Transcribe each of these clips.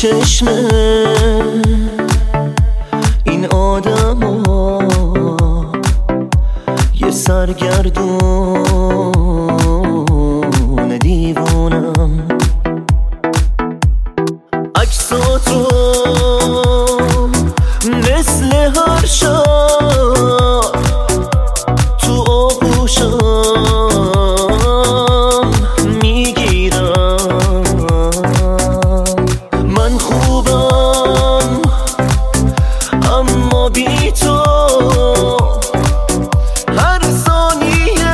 چشم این آدما یه سرگردون دیوانم. عکساتو مثل هر شب تو آغوشم میگیرم. من خوبم اما بی تو هر ثانیه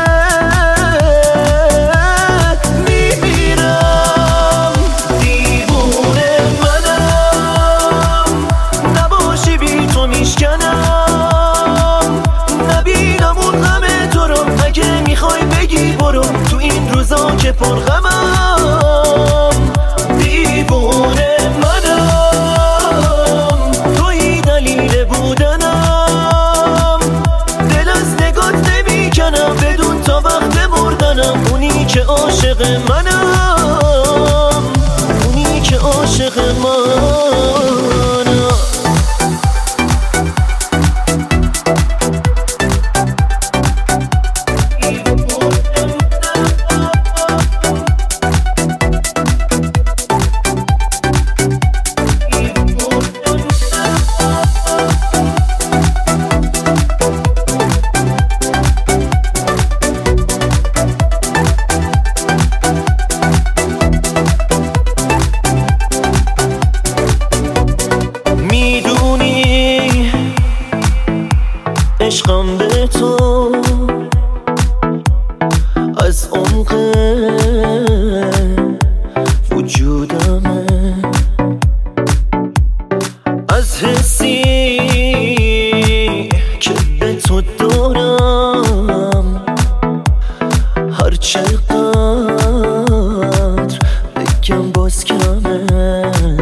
میمیرم. دیوونه منم، نباشی بی تو میشکنم. نبینم اون غم تو رو، اگه میخوای بگی برو تو این روزا که پرغمم. دیوونه منم، توی دلیل بودنم. دل از نگات نمیکنم بدون تا وقت مردنم. اونی که عاشق منم، اونی که عاشق منم. عشقم به تو از عمق وجودمه، از حسی که به تو دارم. هر چقدر بگم باز کمه.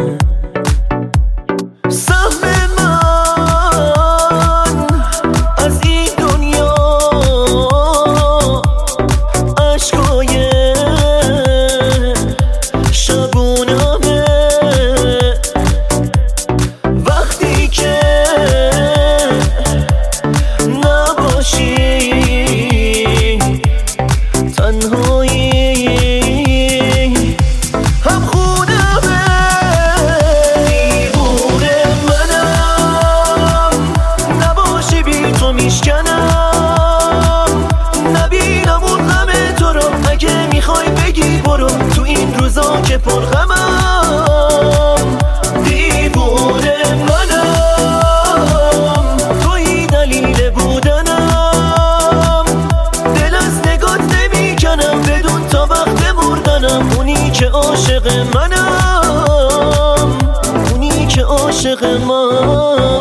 نبینم اون غم تو رو، اگه میخوای بگی برو تو این روزا که پرغمم. دیوونه منم، توی دلیل بودنم. دل از نگات نمیکنم بدون تا وقت مردنم. اونی که عاشق منم، اونی که عاشق من.